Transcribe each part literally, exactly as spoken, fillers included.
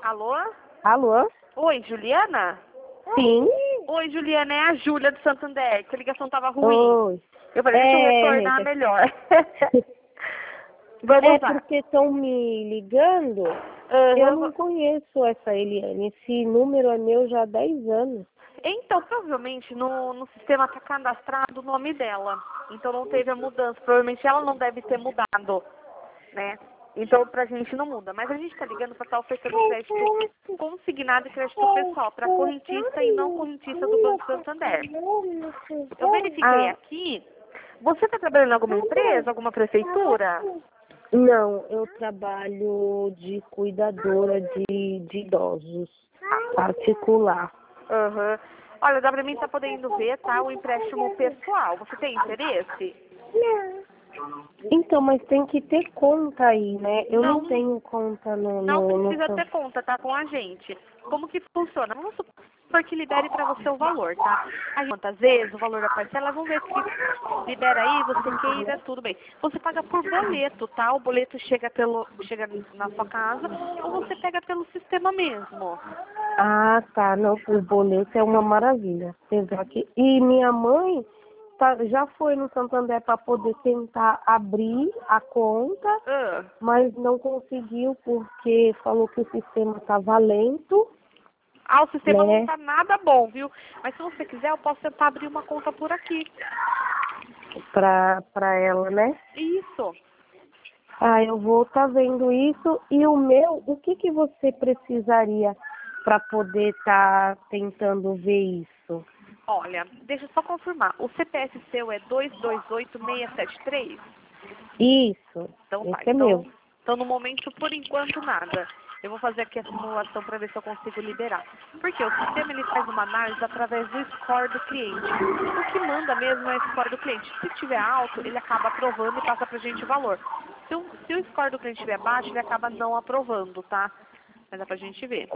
Alô? Alô? Oi, Juliana? Sim. Oi, Juliana, é a Júlia do Santander, que a ligação tava ruim. Oi. Eu falei, deixa eu É, retornar nega. melhor. Vamos É lá. porque estão me ligando. Uhum. Eu não conheço essa Eliane. Esse número é meu já há dez anos. Então, provavelmente no, no sistema tá cadastrado o nome dela. Então não teve a mudança. Provavelmente ela não deve ter mudado, né? Então pra gente não muda. Mas a gente tá ligando pra estar ofertando crédito consignado e crédito pessoal para correntista e não correntista do Banco Santander. Eu verifiquei Ah, aqui. Você tá trabalhando em alguma empresa, alguma prefeitura? não, eu trabalho de cuidadora de, de idosos, particular. Aham. Olha, dá pra mim tá podendo ver, tá? O empréstimo pessoal. Você tem interesse? Então, mas tem que ter conta aí, né? Eu não, Não, tenho conta no... não no, no... precisa ter conta, tá? Com a gente. Como que funciona? Vamos supor que libere pra você o valor, tá? A gente, quantas vezes, o valor da parcela, vamos ver se libera aí, você queira, tudo bem. Você paga por boleto, tá? O boleto chega pelo chega na sua casa ou você pega pelo sistema mesmo. Ah, tá. Não, o boleto é uma maravilha. Apesar que... E minha mãe tá, já foi no Santander para poder tentar abrir a conta, Ah. mas não conseguiu porque falou que o sistema estava lento, Ah, o sistema não né? tá nada bom, viu? Mas se você quiser, eu posso tentar abrir uma conta por aqui. Pra, pra ela, né? Isso. Ah, eu vou estar vendo isso. E o meu, o que que você precisaria para poder estar tentando ver isso? Olha, deixa eu só confirmar. O C P F seu é dois dois oito seis sete três? Isso, Então tá. esse é Então, meu. então no momento, por enquanto, nada. Eu vou fazer aqui a simulação para ver se eu consigo liberar. Porque o sistema ele faz uma análise através do score do cliente. O que manda mesmo é o score do cliente. Se tiver alto, ele acaba aprovando e passa pra gente o valor. Se o, se o score do cliente estiver baixo, ele acaba não aprovando, tá? Mas dá pra gente ver.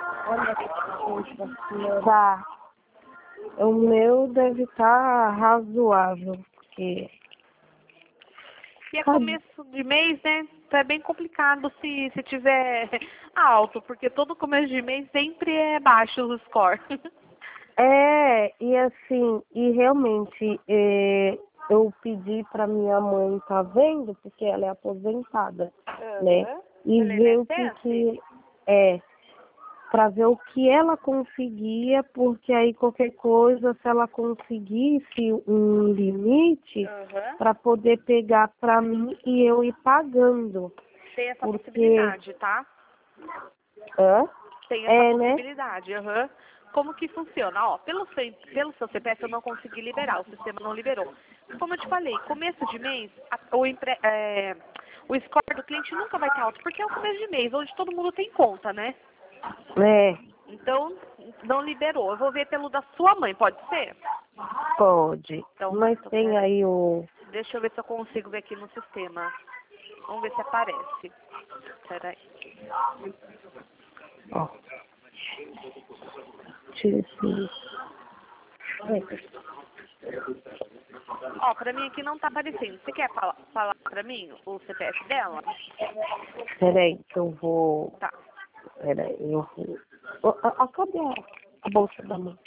Tá. O meu deve estar razoável, porque... E é Sabe? começo de mês, né? Então é bem complicado se, se tiver alto, porque todo começo de mês sempre é baixo o score. É, e assim, e realmente, é, eu pedi para minha mãe tá vendo, porque ela é aposentada, né? Uhum. E Pelo ver o que I N S S? que é, para ver o que ela conseguia, porque aí qualquer coisa, se ela conseguisse um limite, Uhum. para poder pegar para mim e eu ir pagando. Tem essa Porque, possibilidade, tá? hã? Tem essa É, né? possibilidade, aham. Como que funciona? Ó, pelo seu, pelo seu C P F eu não consegui liberar, o sistema não liberou. Como eu te falei, começo de mês, a- o, empre, é, o score do cliente nunca vai estar alto, porque é o começo de mês, onde todo mundo tem conta, né? É, Então, não liberou. Eu vou ver pelo da sua mãe, pode ser? pode. Então, tá, Mas então tem pera aí. aí o... Deixa eu ver se eu consigo ver aqui no sistema. Vamos ver se aparece. Peraí. Ó, tira esse... Ó, pra mim aqui não tá aparecendo. Você quer falar, falar pra mim o C P F dela? Peraí, que eu vou... Tá. Peraí, eu vou... Ó, a- a- cadê a, a bolsa da mãe?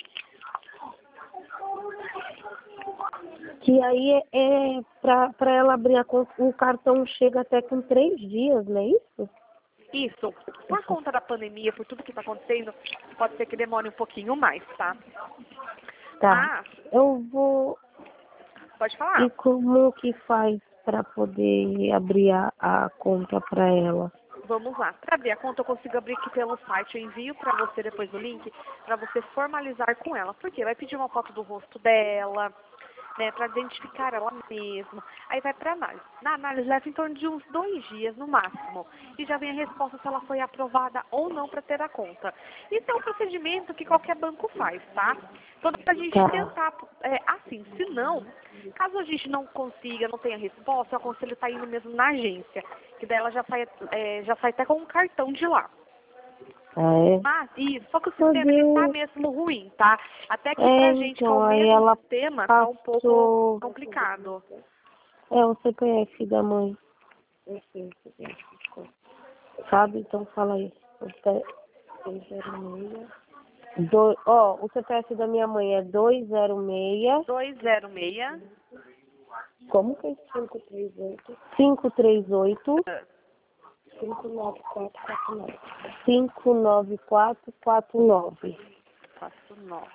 Que aí é, é pra, pra ela abrir a conta, o cartão chega até com três dias, não é isso? Isso. Por conta da pandemia, por tudo que tá acontecendo, pode ser que demore um pouquinho mais, tá? Tá. Mas, Eu vou... pode E falar. como que faz pra poder abrir a, a conta pra ela? Vamos lá. Para abrir a conta, eu consigo abrir aqui pelo site. Eu envio para você depois o link para você formalizar com ela. Porque vai pedir uma foto do rosto dela, né, para identificar ela mesma. Aí vai para análise. Na análise leva em torno de uns dois dias no máximo. E já vem a resposta se ela foi aprovada ou não para ter a conta. Isso é um procedimento que qualquer banco faz, tá? Então dá pra gente Tá. tentar, é, assim, se não, caso a gente não consiga, não tenha resposta, eu aconselho estar indo mesmo na agência, que daí ela já sai, é, já sai até com um cartão de lá. Ah, é? Mas, isso, só que o Meu sistema, ele tá Deus. mesmo ruim, tá? Até que É, pra gente, que é o então, aí mesmo ela sistema, tá um pouco passou... complicado. É o C P F da mãe. Sabe? Então fala aí. dois zero seis. Do, ó, o C P F da minha mãe é dois zero seis. dois zero seis. Como que é cinco três oito? cinco três oito. Ah, cinco nove quatro quatro nove. cinco nove quatro quatro nove. quatro nove.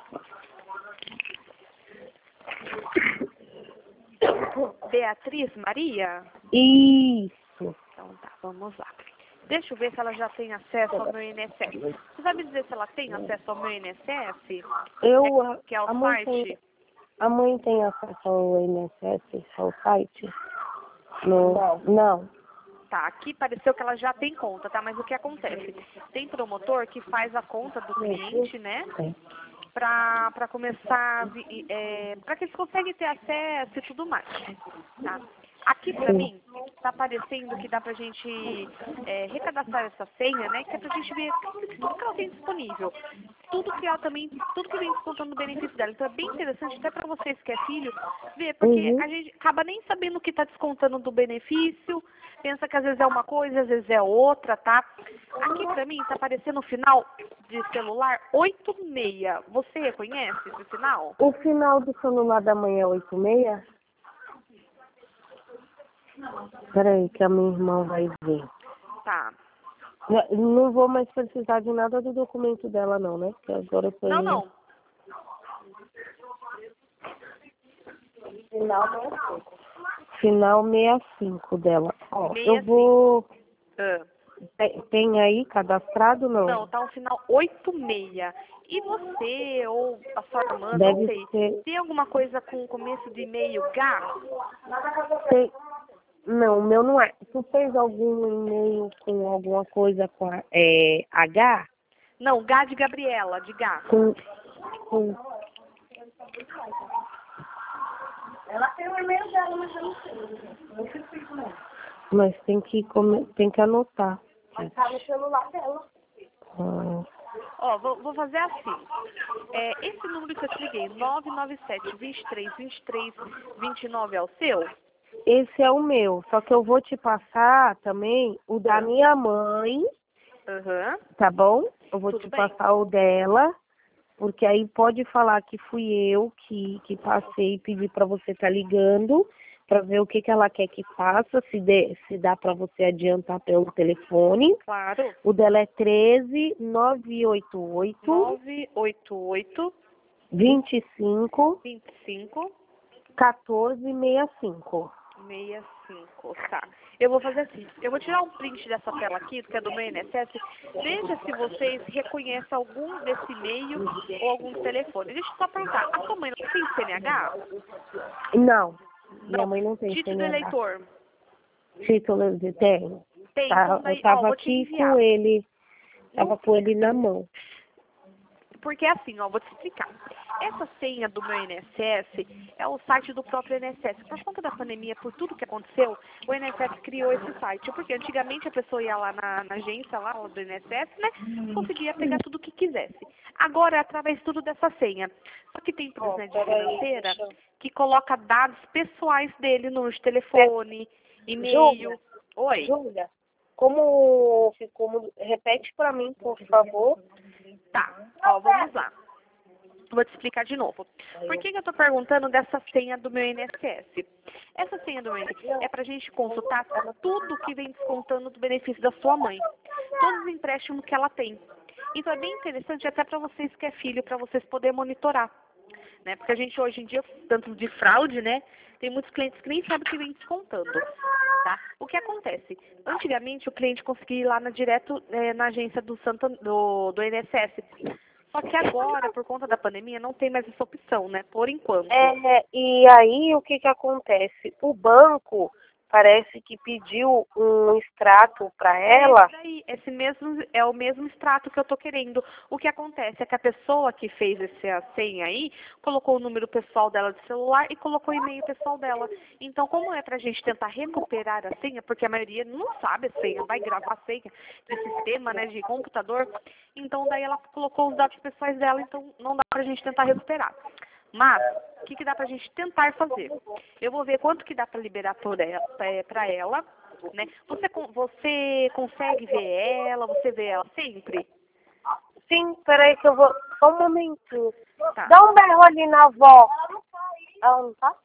Beatriz Maria? Isso. Então tá, vamos lá. Deixa eu ver se ela já tem acesso ao meu I N S S. Você sabe dizer se ela tem acesso ao meu I N S S? Eu, É, que é o a, mãe site? tem, a mãe tem acesso ao I N S S, ao site? No, não. Não. Tá, aqui pareceu que ela já tem conta, tá? Mas o que acontece? Tem promotor que faz a conta do cliente, né? É. Pra, pra começar, é, pra que eles conseguem ter acesso e tudo mais, tá? Aqui pra Sim. mim, tá aparecendo que dá pra gente é, recadastrar essa senha, né? Que é pra gente ver tudo, tudo que ela tem disponível. Tudo que ela também, tudo que vem descontando o benefício dela. Então é bem interessante até pra vocês que é filho, ver, porque Uhum. a gente acaba nem sabendo o que tá descontando do benefício, pensa que às vezes é uma coisa, às vezes é outra, tá? Aqui pra mim tá aparecendo o final de celular oito seis. Você reconhece esse final? O final do celular da mãe é oito seis? Peraí, que a minha irmã vai ver. Tá. Não, não vou mais precisar de nada do documento dela, não, né? Porque agora eu tô Não, indo. não. Final sessenta e cinco. Final sessenta e cinco dela. Ó, eu sessenta e cinco. vou. Ah. Tem, tem aí cadastrado, não? Não, tá um final oito seis. E você, ou a sua irmã, não Deve sei, ser. tem alguma coisa com o começo de e-mail G? Tem... Não, o meu não é. Tu fez algum e-mail com alguma coisa com a, é, H? Não, G de Gabriela, de G. Com, com... Ela tem o e-mail dela, mas eu não sei. Não sei se não. Mas tem que, come... tem que anotar. Mas tá no celular dela. Ah, Ó, vou, vou fazer assim. É, esse número que eu te liguei, nove nove sete, dois três, dois três, dois nove, é o seu? esse é o meu, só que eu vou te passar também o da minha mãe, Aham. tá bom? Eu vou Tudo te bem. passar o dela, porque aí pode falar que fui eu que, que passei e pedi para você estar ligando, para ver o que, que ela quer que faça, se, dê, se dá para você adiantar pelo telefone. Claro. O dela é treze, nove oito oito, nove oito oito, vinte e cinco, vinte e cinco, quatorze, sessenta e cinco. sessenta e cinco, tá. Eu vou fazer assim, eu vou tirar um print dessa tela aqui, que é do meu I N S S, veja se vocês reconhecem algum desse e-mail ou algum telefone. Deixa eu só perguntar, a sua mãe não tem C N H? Não, minha Não. mãe não tem Título de C N H. eleitor? Título de tem. Tem, Tá, então eu daí, ó, tava vou te aqui enviar. com ele, tava Não, com ele na mão. porque assim, ó, vou te explicar. Essa senha do meu I N S S é o site do próprio I N S S. Por conta da pandemia, por tudo que aconteceu, o I N S S criou esse site. Porque antigamente a pessoa ia lá na, na agência lá do I N S S, né? Conseguia pegar tudo o que quisesse. Agora é através tudo dessa senha. Só que tem empresa né, de financeira que coloca dados pessoais dele no telefone, e-mail. Oi. Júlia, como ficou, repete pra mim, por favor. Tá, ó, vamos lá. Vou te explicar de novo. Por que, que eu estou perguntando dessa senha do meu I N S S? Essa senha do meu I N S S é para a gente consultar tudo que vem descontando do benefício da sua mãe. Todos os empréstimos que ela tem. Então é bem interessante até para vocês que é filho, para vocês poderem monitorar. Né? Porque a gente hoje em dia, tanto de fraude, né? Tem muitos clientes que nem sabem o que vem descontando. Tá? O que acontece? Antigamente o cliente conseguia ir lá na, direto é, na agência do, Santo, do, do I N S S. Só que agora, por conta da pandemia, não tem mais essa opção, né? Por enquanto. É, e aí o que que acontece? O banco parece que pediu um extrato para ela. É daí, esse mesmo, é o mesmo extrato que eu tô querendo. O que acontece é que a pessoa que fez essa senha aí, colocou o número pessoal dela de celular e colocou o e-mail pessoal dela. Então, como é pra gente tentar recuperar a senha, porque a maioria não sabe a senha, vai gravar a senha de sistema, né, de computador, então daí ela colocou os dados pessoais dela, então não dá pra gente tentar recuperar. Mas, o que, que dá pra gente tentar fazer? Eu vou ver quanto que dá pra liberar por ela, pra ela, né? Você, você consegue ver ela? Você vê ela sempre? Sim, peraí que eu vou... Só um momentinho. Tá. Dá um berro ali na avó. Ela não tá?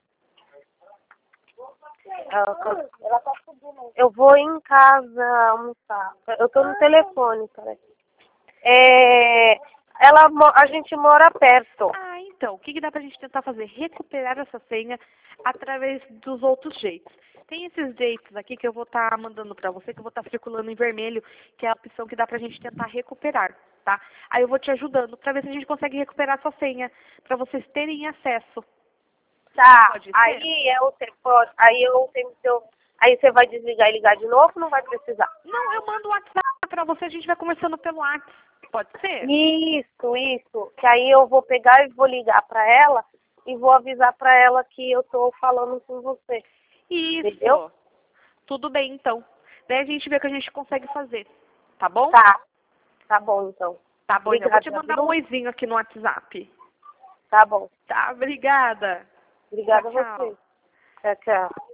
Ela tá... Ela tá subindo. Eu vou em casa almoçar. Eu tô no telefone, peraí. É... Ela, mo- a gente mora perto. Ah, então, o que, que dá pra gente tentar fazer? Recuperar essa senha através dos outros jeitos. Tem esses jeitos aqui que eu vou estar mandando pra você, que eu vou estar circulando em vermelho, que é a opção que dá pra gente tentar recuperar, tá? Aí eu vou te ajudando pra ver se a gente consegue recuperar essa senha, pra vocês terem acesso. Tá, Pode ser? aí eu te- pode, aí eu tenho que eu, aí você vai desligar e ligar de novo, não vai precisar. Não, eu mando o WhatsApp pra você, a gente vai conversando pelo WhatsApp. Pode ser? Isso, isso. Que aí eu vou pegar e vou ligar pra ela e vou avisar pra ela que eu tô falando com você. Isso. Entendeu? Tudo bem, então. Daí a gente vê o que a gente consegue fazer. Tá bom? Tá, tá bom então. Tá bom, então. Eu vou te Obrigada, mandar viu? um oizinho aqui no WhatsApp. Tá bom. Tá, obrigada. Obrigada Tchau, a tchau. você. Tchau, tchau.